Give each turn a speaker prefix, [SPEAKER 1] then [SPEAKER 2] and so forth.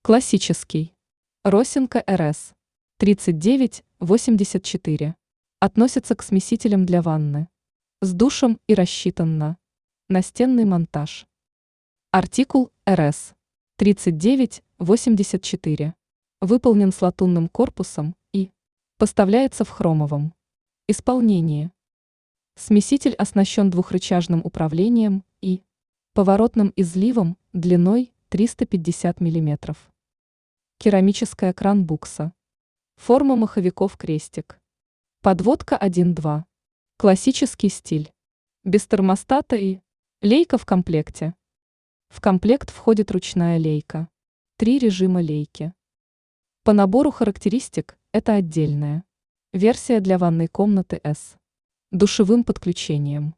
[SPEAKER 1] Классический. Росинка РС 3984. Относится к смесителям для ванны. С душем и рассчитан на настенный монтаж. Артикул РС 3984. Выполнен с латунным корпусом и поставляется в хромовом исполнении. Смеситель оснащен двухрычажным управлением и поворотным изливом длиной 350 мм. Керамическая кран-букса. Форма маховиков крестик. Подводка 1-2. Классический стиль. Без термостата и лейка в комплекте. В комплект входит ручная лейка. 3 режима лейки. По набору характеристик это отдельная версия для ванной комнаты с душевым подключением.